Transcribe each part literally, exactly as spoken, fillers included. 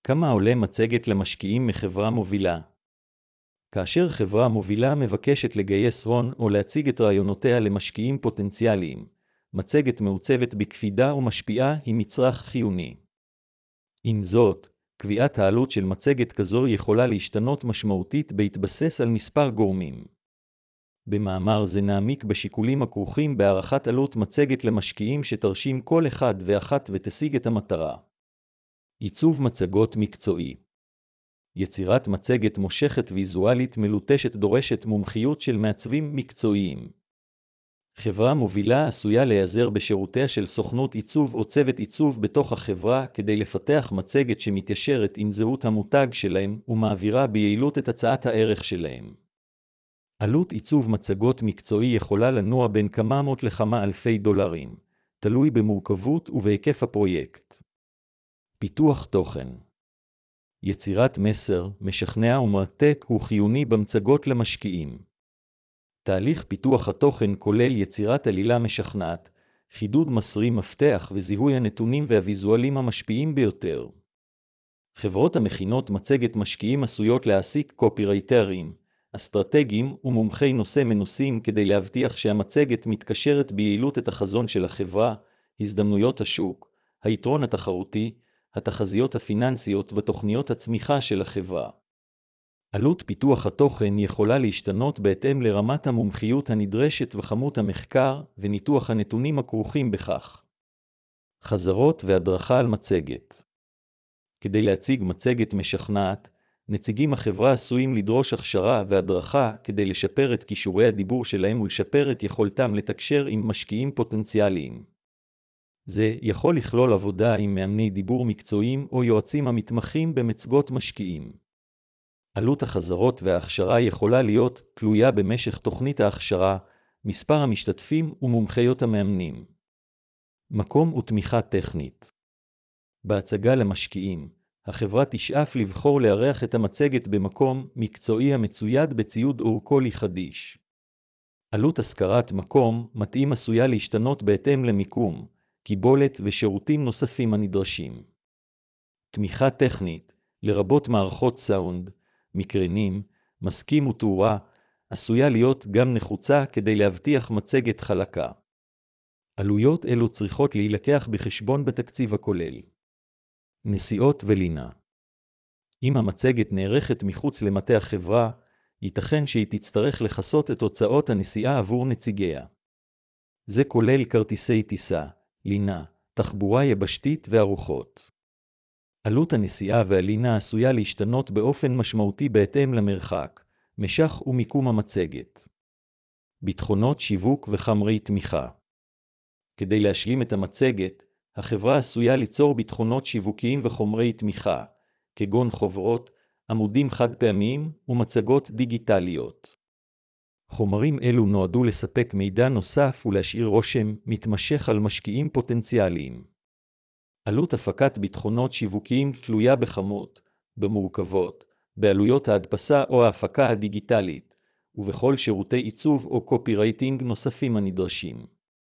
כמה עולה מצגת למשקיעים מחברה מובילה? כאשר חברה מובילה מבקשת לגייס הון או להציג את רעיונותיה למשקיעים פוטנציאליים, מצגת מעוצבת בקפידה ומשפיעה היא מצרך חיוני. עם זאת, קביעת העלות של מצגת כזו יכולה להשתנות משמעותית בהתבסס על מספר גורמים. במאמר זה נעמיק בשיקולים הכרוכים בהערכת עלות מצגת למשקיעים שתרשים כל אחד ואחת ותשיג את המטרה. עיצוב מצגות מקצועי. יצירת מצגת מושכת ויזואלית מלוטשת דורשת מומחיות של מעצבים מקצועיים. חברה מובילה עשויה להיעזר בשירותיה של סוכנות עיצוב או צוות עיצוב בתוך החברה כדי לפתח מצגת שמתיישרת עם זהות המותג שלהם ומעבירה ביעילות את הצעת הערך שלהם. עלות עיצוב מצגות מקצועי יכולה לנוע בין כמה מאות לכמה אלפי דולרים, תלוי במורכבות ובהיקף הפרויקט. פיתוח תוכן. יצירת מסר, משכנע ומרתק הוא חיוני במצגות למשקיעים. תהליך פיתוח התוכן כולל יצירת עלילה משכנעת, חידוד מסרי מפתח וזיהוי הנתונים והוויזואלים המשפיעים ביותר. חברות המכינות מצגת משקיעים עשויות להעסיק קופירייטרים, אסטרטגיים ומומחי נושא מנוסים כדי להבטיח שהמצגת מתקשרת ביעילות את החזון של החברה, הזדמנויות השוק, היתרון התחרותי, התחזיות הפיננסיות ותוכניות הצמיחה של החברה. עלות פיתוח התוכן יכולה להשתנות בהתאם לרמת המומחיות הנדרשת וכמות המחקר וניתוח הנתונים הכרוכים בכך. חזרות והדרכה על מצגת. כדי להציג מצגת משכנעת, נציגים החברה עשויים לדרוש הכשרה והדרכה כדי לשפר את כישורי הדיבור שלהם ולשפר את יכולתם לתקשר עם משקיעים פוטנציאליים. זה יכול לכלול עבודה עם מאמני דיבור מקצועיים או יועצים המתמחים במצגות משקיעים. עלות החזרות וההכשרה יכולה להיות תלויה במשך תוכנית ההכשרה, מספר המשתתפים ומומחיות המאמנים. מקום ותמיכה טכנית. בהצגה למשקיעים, החברה תשאף לבחור לארח את המצגת במקום מקצועי המצויד בציוד אורקולי חדיש. עלות השכרת מקום מתאים עשויה להשתנות בהתאם למיקום, קיבולת ושירותים נוספים הנדרשים. תמיכה טכנית, לרבות מערכות סאונד, מקרנים, מסקים ותאורה, עשויה להיות גם נחוצה כדי להבטיח מצגת חלקה. עלויות אלו צריכות להילקח בחשבון בתקציב הכולל. נסיעות ולינה. אם המצגת נערכת מחוץ למטה החברה, ייתכן שהיא תצטרך לכסות את הוצאות הנסיעה עבור נציגיה. זה כולל כרטיסי טיסה, לינה, תחבורה יבשתית וארוחות. עלות הנסיעה והלינה עשויה להשתנות באופן משמעותי בהתאם למרחק, משך ומיקום המצגת. ביטחונות שיווק וחומרי תמיכה. כדי להשלים את המצגת, החברה עשויה ליצור ביטחונות שיווקיים וחומרי תמיכה, כגון חוברות, עמודים חד פעמיים ומצגות דיגיטליות. חומרים אלו נועדו לספק מידע נוסף ולהשאיר רושם מתמשך על משקיעים פוטנציאליים. עלות הפקת ביטחונות שיווקיים תלויה בכמות, במורכבות, בעלויות ההדפסה או ההפקה הדיגיטלית, ובכל שירותי עיצוב או קופירייטינג נוספים הנדרשים.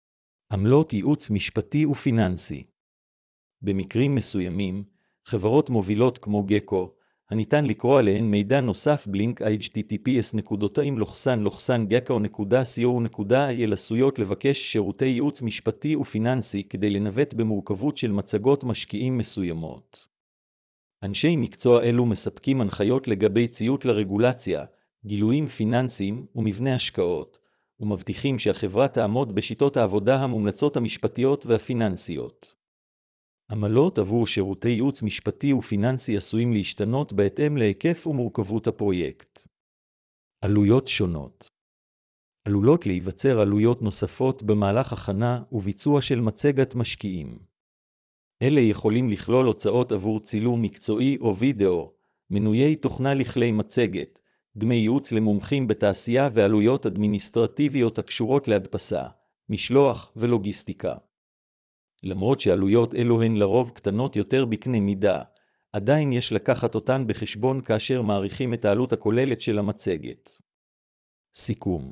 עמלות ייעוץ משפטי ופיננסי. במקרים מסוימים, חברות מובילות כמו גקו, הניתן לקרוא עליהן מידע נוסף בלינק אייץ' טי טי פי אס נקודתיים לוחסן לוחסן גקו נקודה סי או נקודה איי אל עשויות לבקש שירותי ייעוץ משפטי ופיננסי כדי לנווט במורכבות של מצגות משקיעים מסוימות. אנשי מקצוע אלו מספקים הנחיות לגבי ציות לרגולציה, גילויים פיננסיים ומבנה השקעות, ומבטיחים שהחברה תעמוד בשיטות העבודה המומלצות המשפטיות והפיננסיות. עמלות עבור שירותי ייעוץ משפטי ופיננסי עשויים להשתנות בהתאם להיקף ומורכבות הפרויקט. עלויות שונות. עלולות להיווצר עלויות נוספות במהלך הכנה וביצוע של מצגת משקיעים. אלה יכולים לכלול הוצאות עבור צילום מקצועי או וידאו, מנויי תוכנה לכלי מצגת, דמי ייעוץ למומחים בתעשייה ועלויות אדמיניסטרטיביות הקשורות להדפסה, משלוח ולוגיסטיקה. למרות שעלויות אלו הן לרוב קטנות יותר בקנה מידה, עדיין יש לקחת אותן בחשבון כאשר מעריכים את העלות הכוללת של המצגת. סיכום.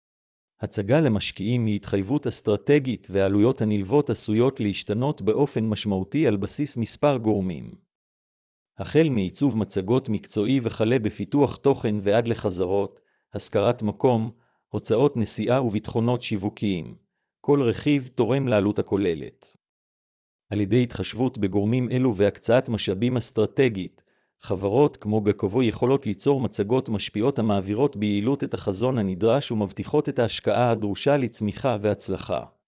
הצגה למשקיעים היא התחייבות אסטרטגית והעלויות הנלוות עשויות להשתנות באופן משמעותי על בסיס מספר גורמים. החל מעיצוב מצגות מקצועי וכלה בפיתוח תוכן ועד לחזרות, השכרת מקום, הוצאות נסיעה וביטחונות שיווקיים. כל רכיב תורם לעלות הכוללת. על ידי התחשבות בגורמים אלו והקצאת משאבים אסטרטגית, חברות כמו גקובו יכולות ליצור מצגות משפיעות המעבירות ביעילות את החזון הנדרש ומבטיחות את ההשקעה הדרושה לצמיחה והצלחה.